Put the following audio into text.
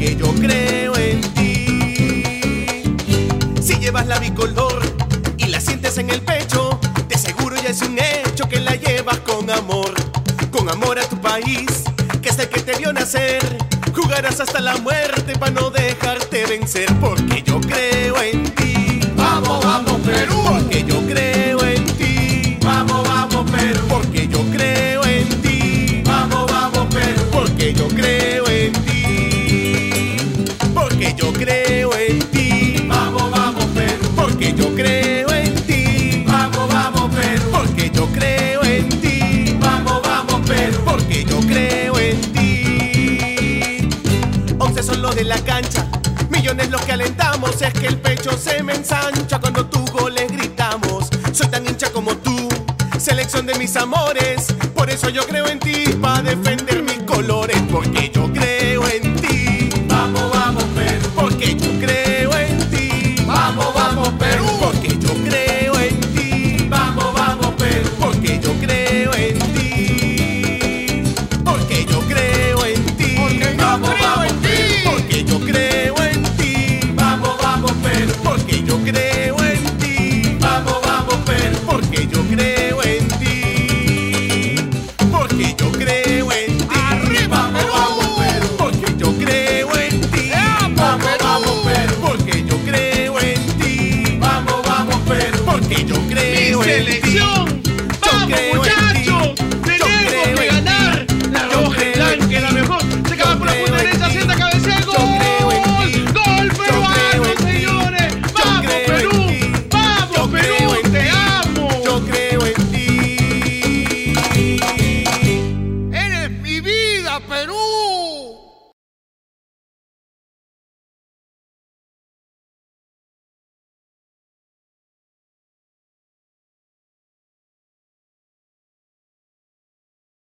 porque yo creo en ti. Si llevas la bicolor y la sientes en el pecho, de seguro ya es un hecho que la llevas con amor a tu país, que es el que te vio nacer. Jugarás hasta la muerte para no dejarte vencer, porque yo creo en ti. Vamos, vamos Perú, porque yo creo en ti. Vamos, vamos Perú, porque yo creo en ti. Vamos, vamos Perú, porque yo creo en ti. Porque yo creo en ti. Vamos, vamos Perú, porque yo creo en ti. Vamos, vamos Perú, porque yo creo en ti. Vamos, vamos Perú, porque yo creo en ti. 11 son los de la cancha, millones los que alentamos. Es que el pecho se me ensancha cuando tus goles gritamos. Soy tan hincha como tú, selección de mis amores. Por eso yo creo en ti, pa' defender